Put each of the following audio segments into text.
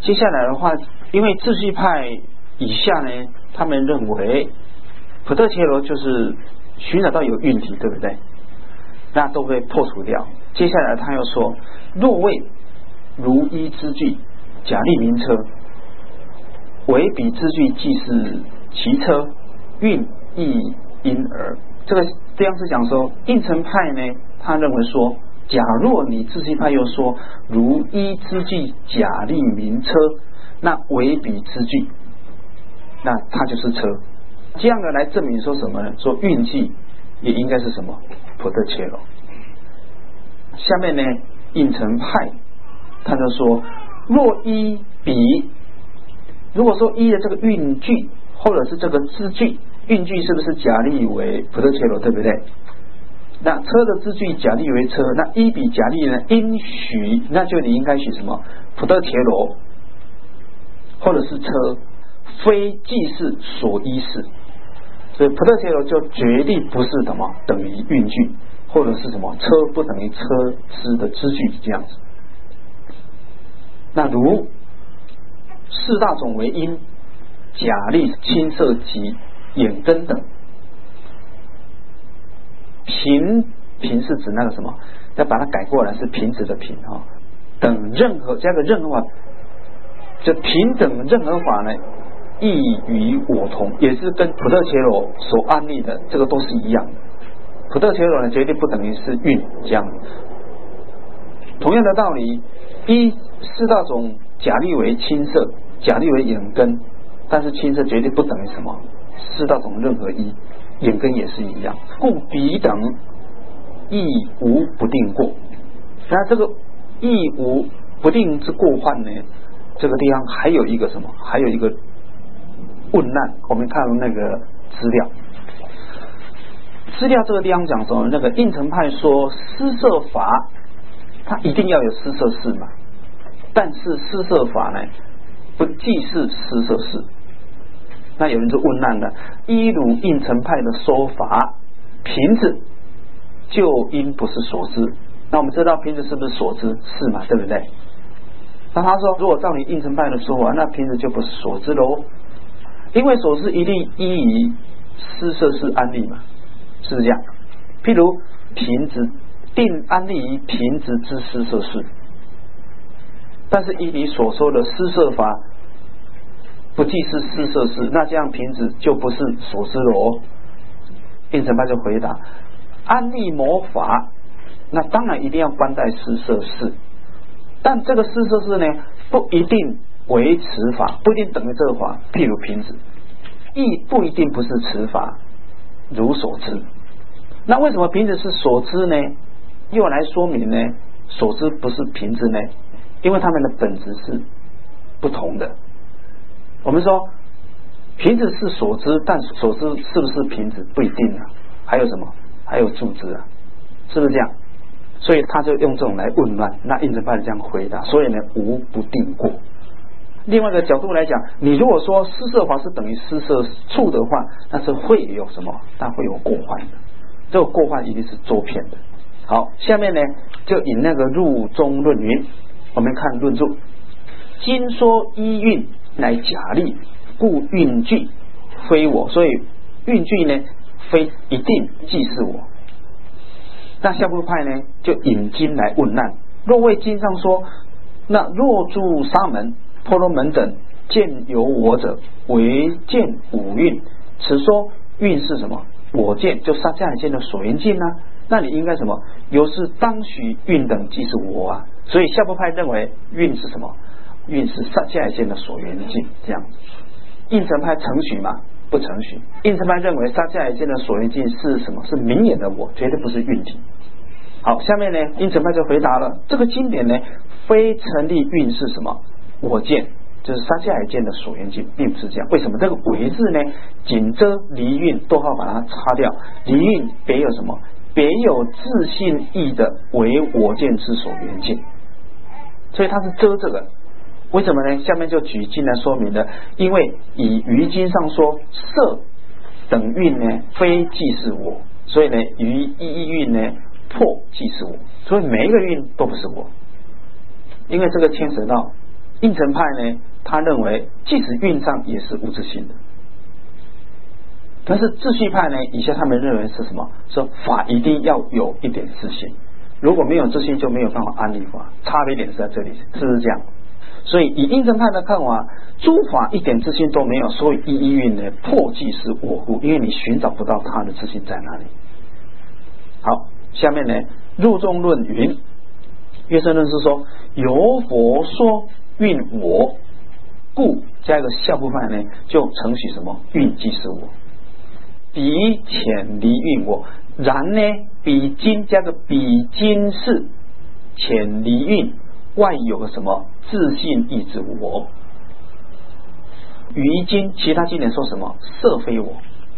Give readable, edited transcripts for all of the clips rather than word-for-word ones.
接下来的话，因为秩序派以下呢，他们认为普特切罗就是寻找到有运体，对不对？那都被破除掉。接下来他又说，若谓如一之句，假立名车，为彼之句即是其车，运亦因而。这个地方是讲说，应成派呢，他认为说，假若你秩序派又说如一之句假立名车，那为彼之句，那它就是车。这样的来证明说什么呢？说运气也应该是什么？普特切罗。下面呢，应成派他就说，若一比，如果说一的这个运句或者是这个支句，运句是不是假立为普特切罗，对不对？那车的支句假立为车，那一比假立呢，应许，那就你应该许什么？普特切罗，或者是车，非即是所依是。所以普特切罗就绝对不是什么等于运句，或者是什么车不等于车支的支句这样子。那如四大种为因，假立青色及眼根等。平是指那个什么，要把它改过来是平直的平啊。等任何加个任何法，就平等任何法呢，亦与我同，也是跟普特切罗所安立的这个都是一样的。普特切罗呢，绝对不等于是运这样。同样的道理，四大种假立为青色，假立为眼根，但是青色绝对不等于什么四大种任何一，眼根也是一样。故彼等亦无不定过。那这个亦无不定之过患呢，这个地方还有一个什么？还有一个问难。我们看那个资料这个地方讲说，那个应成派说施设法它一定要有施设事嘛，但是施设法呢不既是施设事。那有人就问难了，依如应成派的说法，瓶子就应不是所知。那我们知道瓶子是不是所知？是嘛，对不对？那他说，如果照你应成派的说法，那瓶子就不是所知喽，因为所知一定依于施设事安立嘛，是不是这样？譬如瓶子定安立于瓶子之施设事，但是依你所说的施设法不既是施设事，那这样瓶子就不是所知喽。应成派就回答，安立某法，那当然一定要关待施设事，但这个施设事呢，不一定为此法，不一定等于这个法。譬如瓶子，亦不一定不是此法，如所知。那为什么瓶子是所知呢？又来说明呢，所知不是瓶子呢？因为它们的本质是不同的。我们说瓶子是所知，但所知是不是瓶子不一定啊。还有什么？还有助知啊，是不是这样？所以他就用这种来问乱。那应成派这样回答，所以呢无不定过。另外一个角度来讲，你如果说施设法是等于施设处的话，那是会有什么？但会有过患的，这个过患一定是周遍的。好，下面呢就引那个入中论云，我们看论注，今说依运乃假立，故运句非我，所以运句呢非一定即是我。那下部派呢就引经来问难，若为经上说，那若住沙门、婆罗门等见有我者，为见五蕴，此说蕴是什么？我见，就杀迦海见的所缘境啊。那你应该什么？由是当许蕴等即是我啊。所以下部派认为蕴是什么？蕴是杀迦海见的所缘境，这样。应成派承许吗？不承许。应成派认为杀迦海见的所缘境是什么？是明眼的我，绝对不是蕴体。好，下面呢应成派就回答了，这个经典呢非成立蕴是什么？我见，就是杀迦海见的所缘境，并不是这样。为什么？这个为字呢紧遮离蕴，逗号把它擦掉。离蕴别有什么？别有自信义的为我见之所缘境，所以它是遮这个。为什么呢？下面就举经来说明了，因为以余经上说色等蕴呢非即是我，所以呢于一蕴呢破即是我，所以每一个蕴都不是我，因为这个牵扯到应成派呢，他认为即使运上也是无自性的。但是秩序派呢，以下他们认为是什么？说法一定要有一点自性，如果没有自性就没有办法安立法。差别点是在这里，是不是这样？所以以应成派的看法，诸法一点自性都没有，所以一运呢破即是我护，因为你寻找不到他的自性在哪里。好，下面呢入中论云，月生论是说由佛说运我，故加一个下部分呢就承许什么运即是我，彼浅离运我。然呢彼今加个彼今是浅离运外有个什么自性意志我。于经其他经典说什么色非我。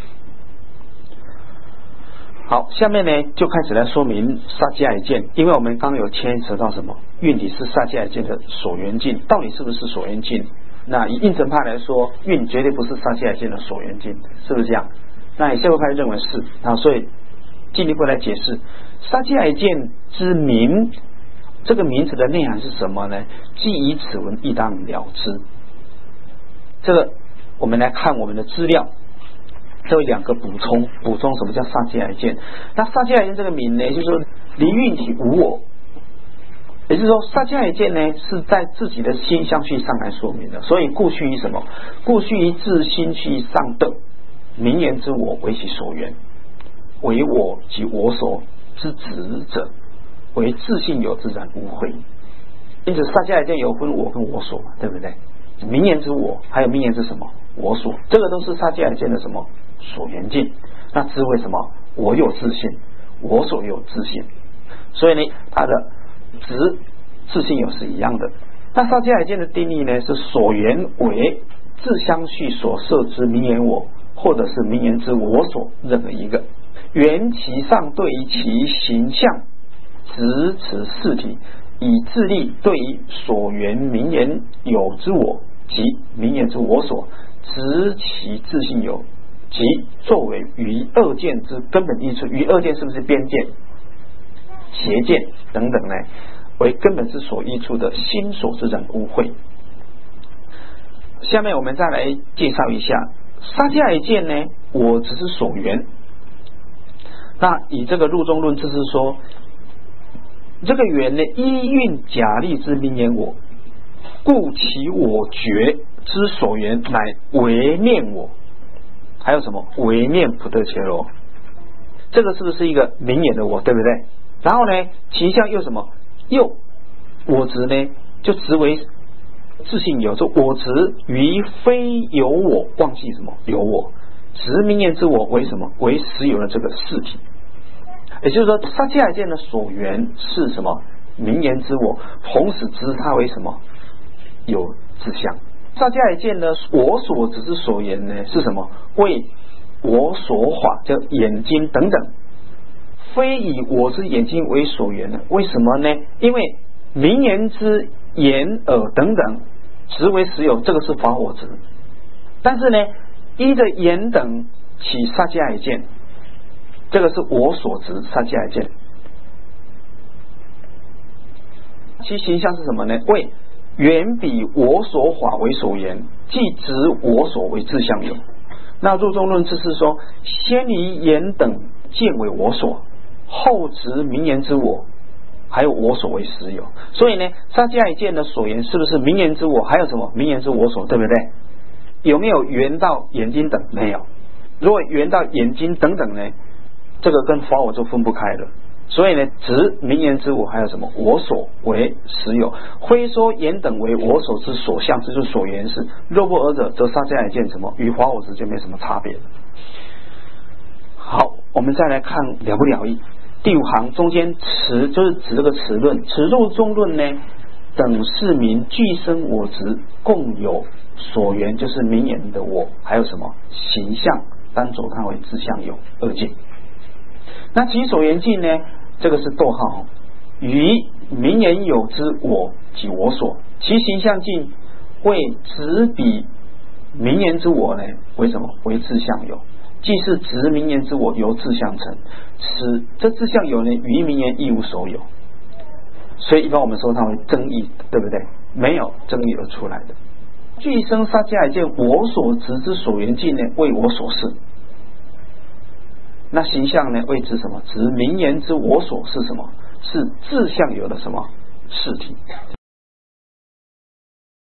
好，下面呢就开始来说明杀迦一见，因为我们刚刚有牵扯到什么运体是杀迦一见的所缘境，到底是不是所缘境？那以应成派来说，运绝对不是杀迦一见的所缘境，是不是这样？那以下部派认为是啊，所以进一步来解释杀迦一见之名，这个名词的内涵是什么呢？既以此文亦当了之。这个我们来看我们的资料，这有两个补充什么叫杀迦一见。那杀迦一见这个名呢，就是说离运体无我，也就是说杀迦一见呢是在自己的心相续上来说明的，所以故须于什么？故须于自心续上的名言之我为其所缘，为我及我所之执者，为自性有自然无慧。因此杀迦一见有分我跟我所，对不对？名言之我还有名言之什么我所，这个都是杀迦一见的什么所缘境。那智慧什么？我有自性，我所有自性，所以呢它的执自性有是一样的。那杀迦一见的定义呢，是所缘为自相续所设之名言我，或者是名言之我所任何一个，缘其上对于其形象执此四体，以自力对于所缘名言有之我及名言之我所执其自性有，即作为于二见之根本因素。于二见是不是边见、邪见等等呢？为根本之所依处的心所之人无慧。下面我们再来介绍一下杀迦一见呢，我只是所缘。那以这个入中论就是说，这个缘呢依运假立之名言我，故其我觉之所缘乃唯念我。还有什么唯念普特伽罗，这个是不是一个名言的我，对不对？然后呢其相又什么？又我执呢就执为自性有，说我执于非有我，忘记什么有我，执名言之我为什么？为实有的这个事体。也就是说杀迦一见的所缘是什么？名言之我，同时执它为什么？有自相。杀迦一见的我所执之所缘呢是什么？为我所法，叫眼睛等等，非以我之眼睛为所缘呢？为什么呢？因为名言之眼耳等等执为实有，这个是法我执，但是呢依着眼等起杀迦一见，这个是我所执杀迦一见。其形象是什么呢？为远比我所法为所缘，即执我所为自相有。那入中论就是说，先以眼等见为我所，后执名言之我，还有我所为实有。所以呢杀迦一见的所缘是不是名言之我，还有什么名言之我所，对不对？有没有缘到眼睛等？没有。如果缘到眼睛等等呢，这个跟法我就分不开了。所以呢执名言之我还有什么我所为实有，非说眼等为我所之所相，这就是所缘是。若不尔者，则杀迦一见什么与法我执就没什么差别了。好，我们再来看了不了义第五行中间持，就是指这个持论，持入中论呢，等四名俱生我执，共有所缘，就是名言的我，还有什么形象，单走它为自相有二境。那其所缘境呢，这个是逗号，于名言有之我及我所，其形象境为执比名言之我呢为什么？为自相有，既是执名言之我由自相成，此这自相有呢与名言亦无所有，所以一般我们说它为争议，对不对？ 没有真有出来的。俱生杀加一见，我所执之所缘境呢，为我所示。那形象呢，谓之什么？指名言之我所是什么？是自相有的什么事体。